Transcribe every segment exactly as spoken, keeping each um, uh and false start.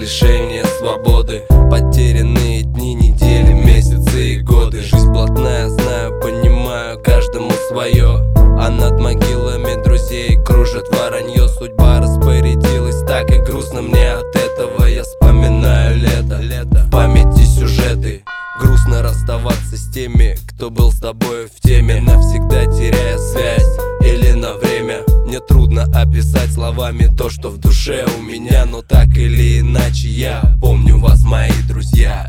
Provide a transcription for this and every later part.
лишение свободы. Потерянные дни, недели, месяцы и годы. Жизнь блатная, знаю, понимаю, каждому свое. А над могилами друзей кружит воронье. Судьба распорядилась так, и грустно мне от этого. Я вспоминаю лето, лето, в памяти сюжеты. Грустно расставаться с теми, кто был с тобой в теме, навсегда теряя связь или на время. Мне трудно описать словами то, что в душе у меня, но так или иначе я помню вас, мои друзья.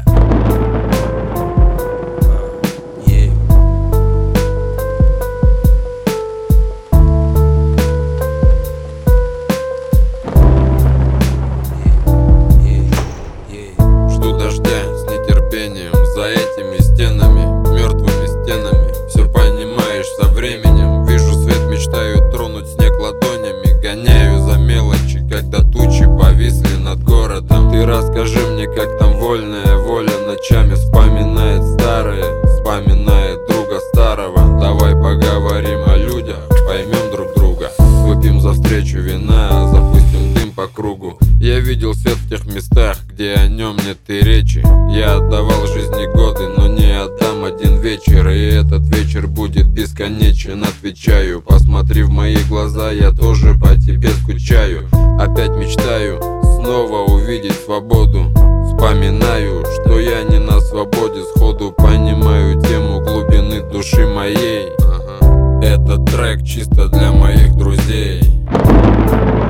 Жду дождя с нетерпением за этими стенами, мертвыми стенами. Все понимаешь со временем. Вижу свет, мечтаю тронуть снег ладонями. Гоняю за мелочи, когда тучи повисли над городом. Ты расскажи мне, как там вольная воля ночами вспоминает старое, вспоминает друга старого. Давай поговорим о людях, поймем друг друга. Выпьем за встречу вина, запустим дым по кругу. Я видел свет в тех местах, где о нем нет и речи. Я отдавал жизни годы, но не отдам один вечер. И этот вечер будет бесконечен, отвечаю. Посмотри в мои глаза, я тоже по тебе скучаю. Опять мечтаю снова увидеть свободу. Вспоминаю, что я не на свободе, сходу понимаю тему глубины души моей. Ага. Этот трек чисто для моих друзей.